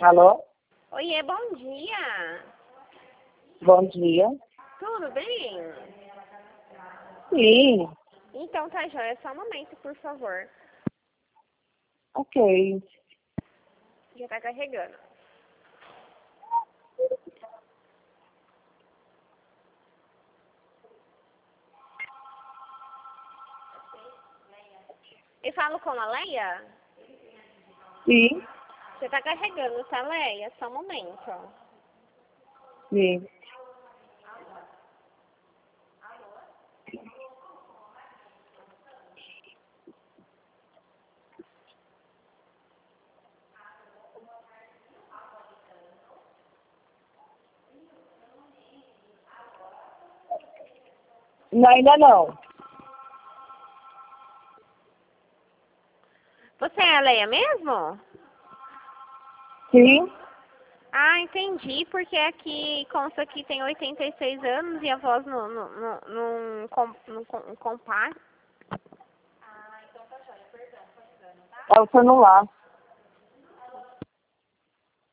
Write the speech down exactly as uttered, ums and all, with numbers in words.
Alô? Oiê, bom dia. Bom dia. Tudo bem? Sim, Então tá, joia. Só um momento, por favor. ok. Já tá carregando. Eu falo com a Leia? Sim, Você tá carregando, tá, Leia? Só um momento. sim. Não, ainda não. Você é a Leia mesmo? Sim, Ah, entendi, porque aqui consta que tem oitenta e seis anos e a voz não, não, não, não, com- não com- compara. é o celular.